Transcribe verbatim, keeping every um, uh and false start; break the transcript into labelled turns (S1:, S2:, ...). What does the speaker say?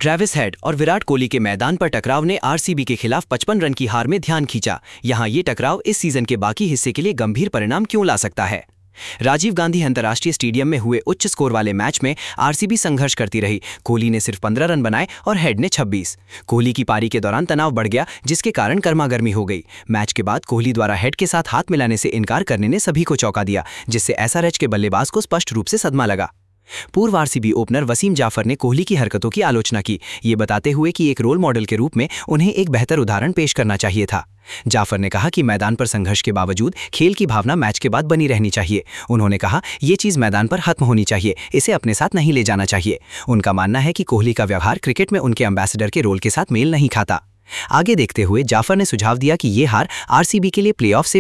S1: Travis head और विराट कोहली के मैदान पर टकराव ने आरसीबी के खिलाफ पचपन रन की हार में ध्यान खींचा। यहां ये टकराव इस सीजन के बाकी हिस्से के लिए गंभीर परिणाम क्यों ला सकता है। राजीव गांधी अंतर्राष्ट्रीय स्टेडियम में हुए उच्च स्कोर वाले मैच में आरसीबी संघर्ष करती रही। कोहली ने सिर्फ पंद्रह रन बनाए और हेड ने छब्बीस। कोहली की पारी के दौरान तनाव बढ़ गया, जिसके कारण गर्मागर्मी हो गई। मैच के बाद कोहली द्वारा हेड के साथ हाथ मिलाने से इनकार करने ने सभी को चौंका दिया, जिससे एसआरएच के बल्लेबाज को स्पष्ट रूप से सदमा लगा। पूर्व आरसीबी ओपनर वसीम जाफर ने कोहली की हरकतों की आलोचना की, ये बताते हुए कि एक रोल मॉडल के रूप में उन्हें एक बेहतर उदाहरण पेश करना चाहिए था। जाफर ने कहा कि मैदान पर संघर्ष के बावजूद खेल की भावना मैच के बाद बनी रहनी चाहिए। उन्होंने कहा, ये चीज मैदान पर खत्म होनी चाहिए, इसे अपने साथ नहीं ले जाना चाहिए। उनका मानना है कि कोहली का व्यवहार क्रिकेट में उनके एम्बेसडर के रोल के साथ मेल नहीं खाता। आगे देखते हुए जाफर ने सुझाव दिया कि ये हार आरसीबी के लिए प्लेऑफ से